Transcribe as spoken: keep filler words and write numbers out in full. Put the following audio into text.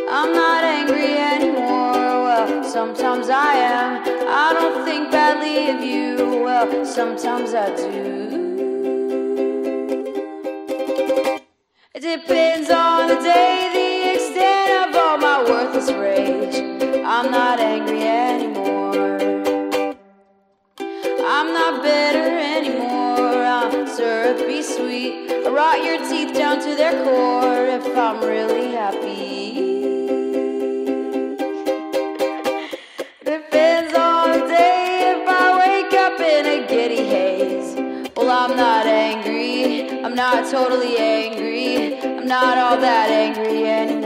I'm not angry anymore. Well, sometimes I am. I don't think badly of you. Well, sometimes I do. It depends on the day, the extent of all my worthless rage. I'm not angry anymore. I'm not bitter anymore. I'm syrupy sweet. I rot your teeth down to their core if I'm really happy. Depends on the day if I wake up in a giddy haze. Well, I'm not angry. I'm not totally angry. I'm not all that angry anymore.